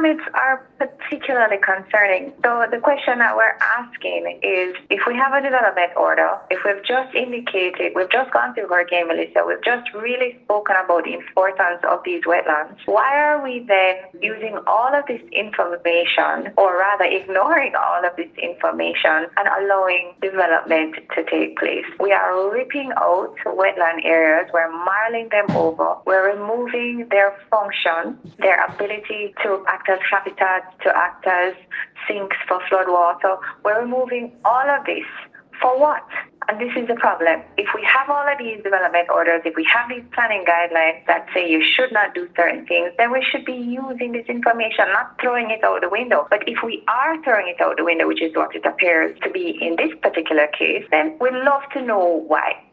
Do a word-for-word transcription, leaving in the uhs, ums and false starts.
permits are particularly concerning. So the question that we're asking is, if we have a development order, if we've just indicated, we've just gone through Hurricane Melissa, we've just really spoken about the importance of these wetlands, why are we then using all of this information, or rather ignoring all of this information and allowing development to take place? We are ripping out wetland areas, we're marling them over, we're removing their function, their ability to act as habitats, to act as sinks for flood water. We're removing all of this. For what? And this is the problem. If we have all of these development orders, if we have these planning guidelines that say you should not do certain things, then we should be using this information, not throwing it out the window. But if we are throwing it out the window, which is what it appears to be in this particular case, then we'd love to know why.